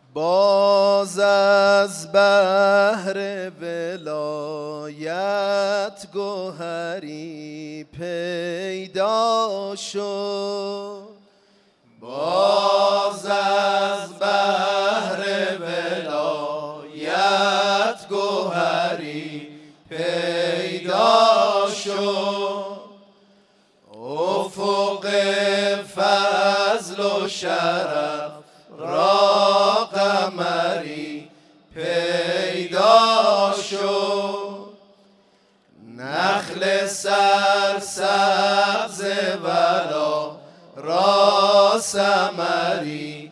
باز از بحر ولایت گوهری پیدا شد. باز از بحر ولایت گوهری پیدا شد. افق فضل و شرف را قمری پیدا شد. نخل سرسبز ولا را ثمری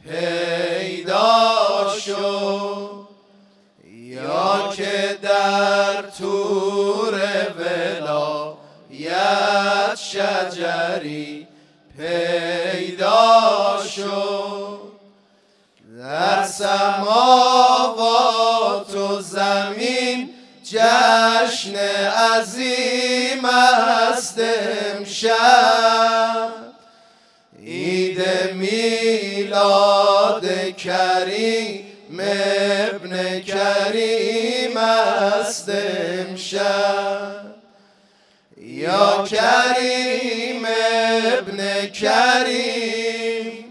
پیدا شد. یا که در طور ولایت شجری پیدا شد. در سماوات و زمین جشن عظیم است امشب. عید میلاد کریم ابن کریم است امشب. یا کریم ابن کریم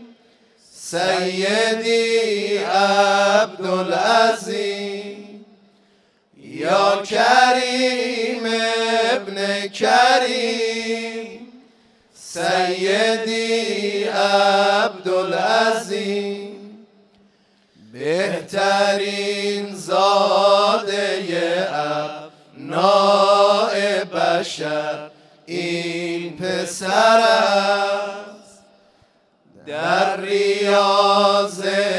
سیدی عبدالعظیم. یا کریم ابن کریم سیدی عبدالعظیم. بهترین زاده ابناء بشر این پسر است. در ریاض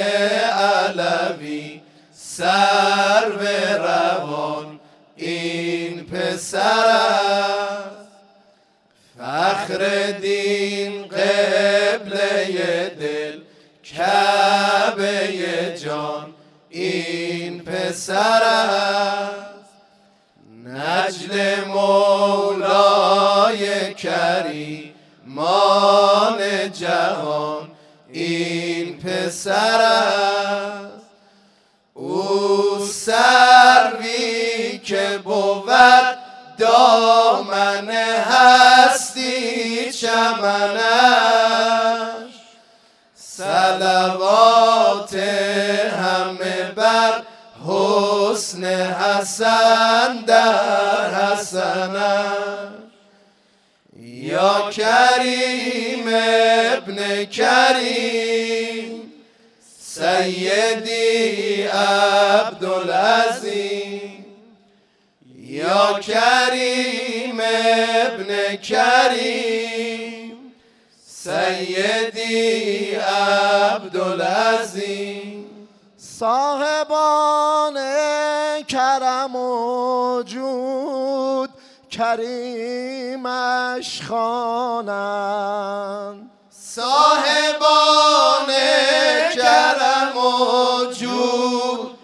علوی سرو روان این پسر است. فخر دین قبله دل کعبه جان این پسر است. نجل مولای کریمان جهان این پسر است. او سروی که بود دامن هستی چمنش. صلوات همه بر حسن حسن در حسنش. یا کریم ابن کریم سیدی عبدالعظیم. یا کریم ابن کریم سیدی عبدالعظیم. صاحبان کرم و جود کریمش خوانند. صاحبان کرم و جود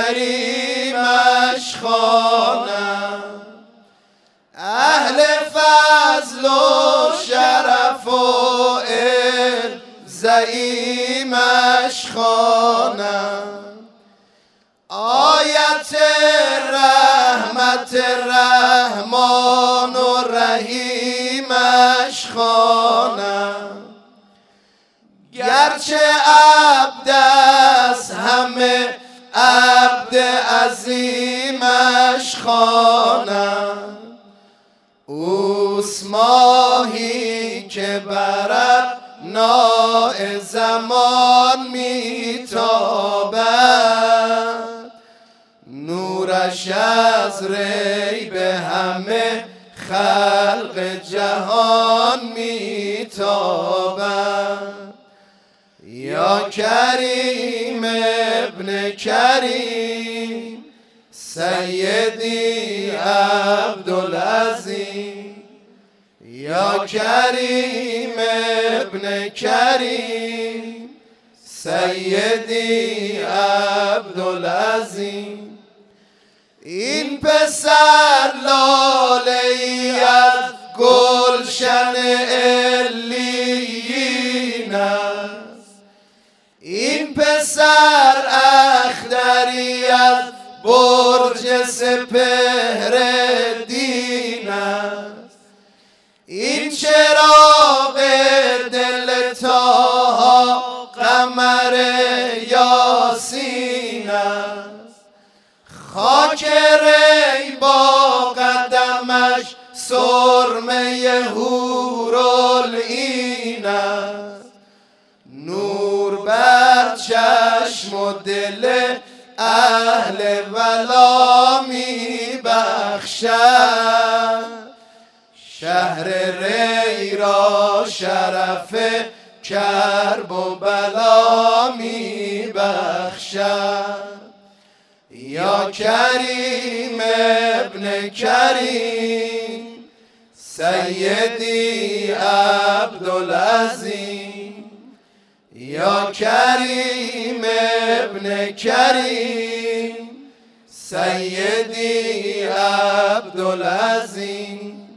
کریمش خوانند. اهل فضل و شرف و علم زعیمش خوانند. آیت رحمت رحمان و رحیمش خوانند. گرچه عبد است همه عبد عظیمش خوانند. اوست ماهی که بر ابناء زمان میتابد. نورش از ری به همه خلق جهان میتابد. یا کریم ابن کریم سیدی عبدالعظیم. یا کریم ابن کریم سیدی عبدالعظیم. این پسر لاله‌ای از گلشن علیین است. این پسر سپهر دین است، این چراغ دل تا قمر یاسین است. خاک ری با قدمش سرمه حورالعین است، نور بر چشم و دل اهل ولا می بخشد، شهر ری را شرف کرب و بلا می بخشد. یا کریم ابن کریم سیدی عبدالعظیم، یا کریم ابن کریم سیدی عبدالعظیم.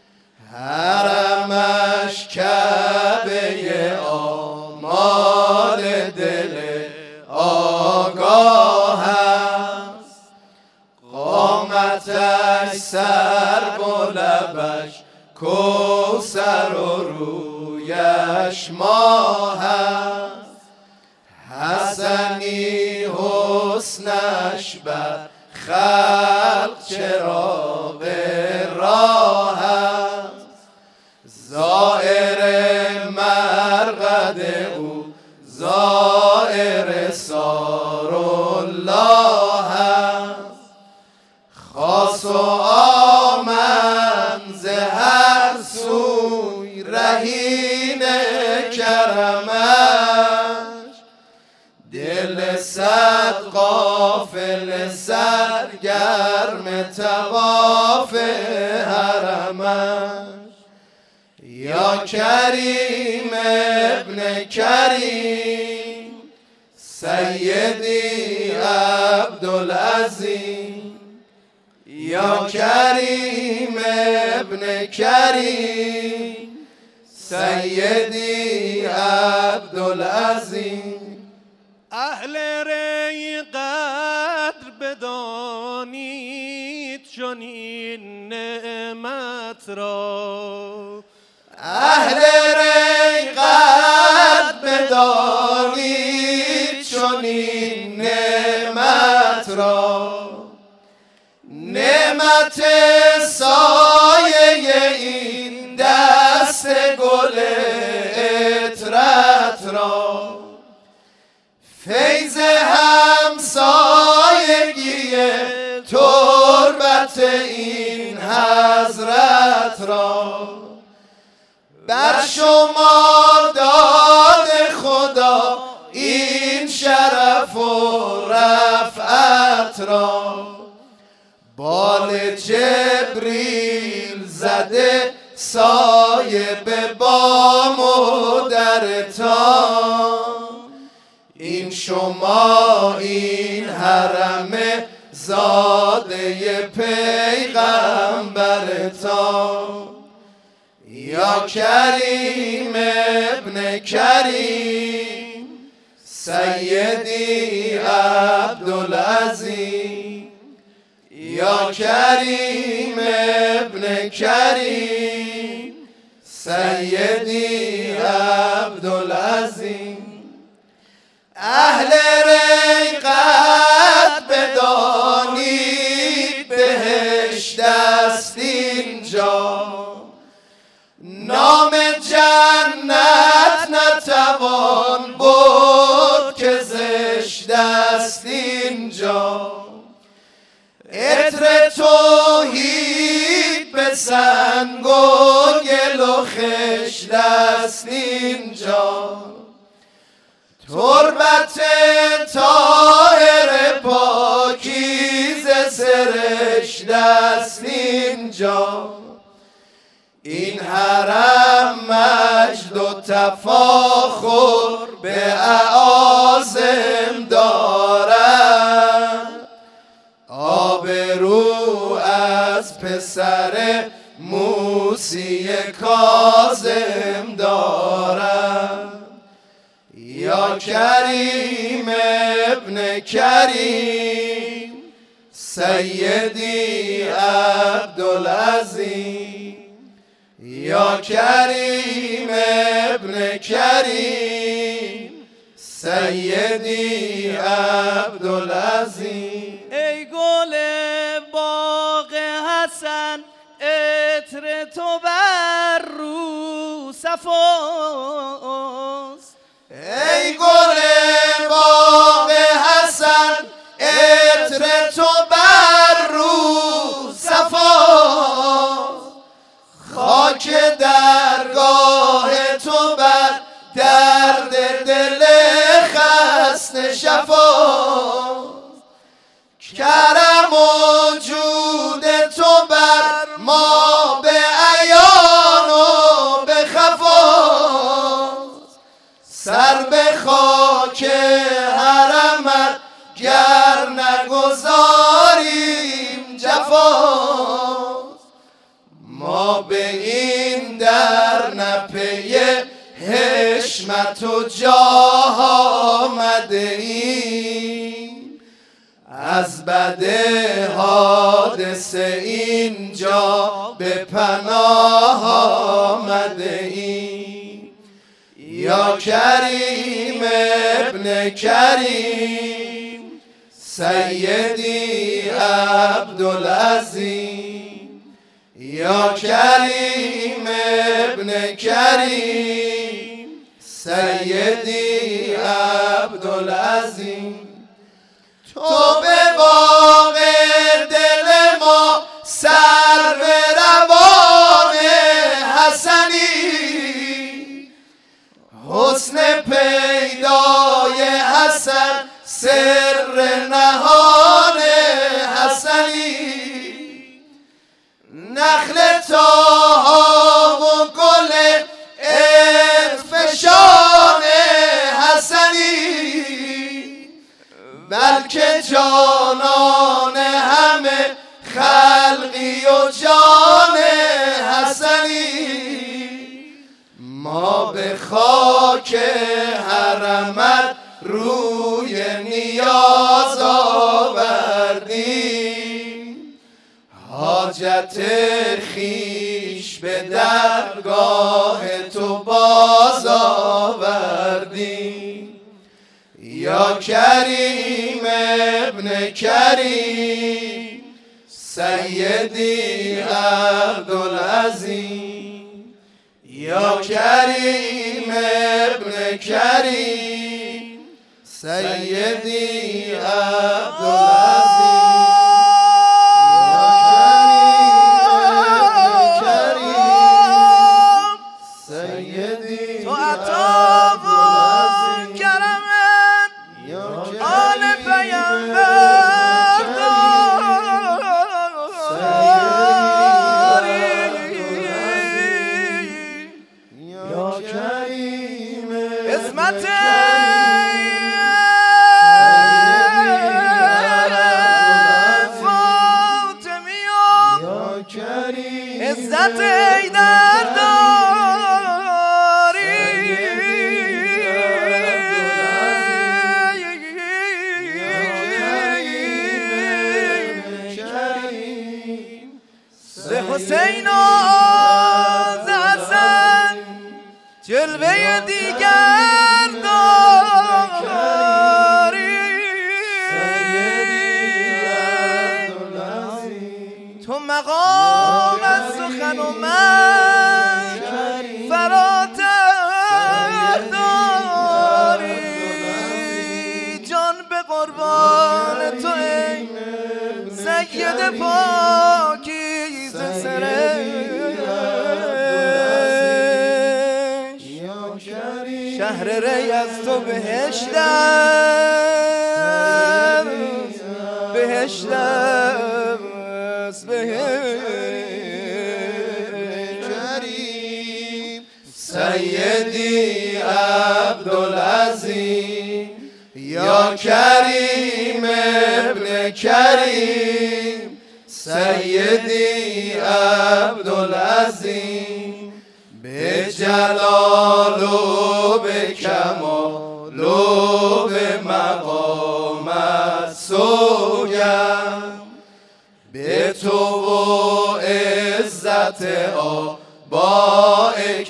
حرمش کعبه آمال دل آگاه است، قامتش سر و لبش کوثر و رویش ماه است. حسنی حسنش بر خلق چراغ راه است، زائر مرقد او زائر سار الله است. خاص و آمن ز هر سوی رهین کرمش، دل صد غافل سرگرم طواف حرمش. یا کریم ابن کریم سیدی عبدالعظیم، یا کریم ابن کریم سیدی عبدالعظیم. اهل ری قدر بدانید چنین نعمت را، اهل ری قدر بدانید چنین نعمت را، نعمت سایه این دست گل عطرت را، فیض همسایگی تربت این حضرت را، بر شما داد خدا این شرف و رفعت را، بال جبریل زده سایه به بام و درتان، این شما این حرم زاده پیغمبرتان. یا کریم ابن کریم سیدی عبدالعظیم، یا کریم ابن کریم سیدی عبدالعظیم. اهل ری قد بدانید بهشت است اینجا، نام جنت نتوان برد که زشت است اینجا، عطر توحید به سنگ و گل و خشت است اینجا، تربت طاهر پاکیزه سرشت است اینجا، این حرم مجد و تفاخر به اعاظم دارد، آبرو از پسر موسی کاظم دارد. یا کریم ابن کریم سیدی عبدالعظیم یا کریم ابن کریم سیدی عبدالعظیم. ای گل باغ حسن عطر تو بر رو صفاست. ای گل باغ حسن عطر تو بر رو صفاست. خاک درگاه تو بر درد دل خسته شفاست. کرم و جود تو بر ما به عیان و به خفاست. سر به خاک حرمت گر نگذاریم جفاست. ما به این در نپی حشمت و جاه آمده ایم. از بد حادثه اینجا به پناه آمده ایم. یا کریم ابن کریم سیدی عبدالعظیم یا کریم ابن کریم سیدی عبدالعظیم. تو به باغ دل ما سرو روان حسنی. حسن پیدای حسن سر نهان حسنی. نخل تاها و گل اتفشان حسنی. بلکه جانان همه خلقی و جان حسنی. ما به خاک حرمت روی نیاز آوردیم. حاجت خیش به درگاه تو باز آوردیم. یا کریم ابن کریم سیدی عبدالعظیم یا کریم ابن کریم سیدی عبدالعظیم. عزت ایدر داری به حسین و ز حسن جلوه دیگر داری. تو مقام از سخن و من فراتر داری. جان به قربان تو ای سید پاکیزه سرشت. شهر ری از تو بهشتم بهشتم کریم سیدی عبدالعظیم یا کریم ابن کریم سیدی عبدالعظیم. به جلال و به کمال و به مقامت سوگم تو و عزت با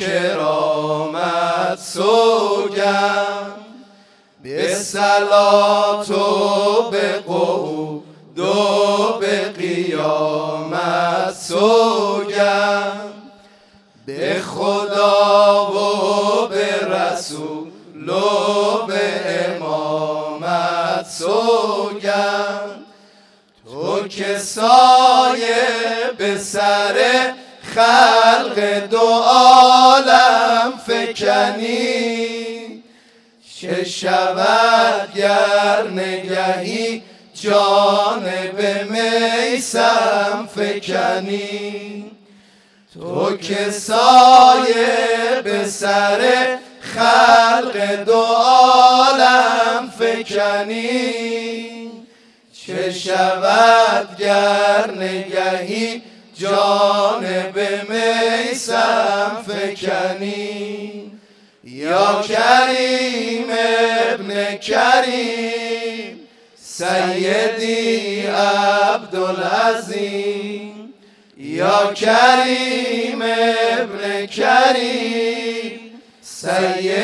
کرامت سوگند به صلات و به قعود و به قیامت سوگند به خدا و به رسول و به امامت سوگند تو که سایه به سر خلق دو عالم فکنی چه شود گر نگهی جانب میسم فکنی تو که سایه به سر خلق دو عالم فکنی چه شود گر نگهی جانب میسم فکنی یا کریم ابن کریم سیدی عبدالعظیم یا کریم ابن کریم سیدی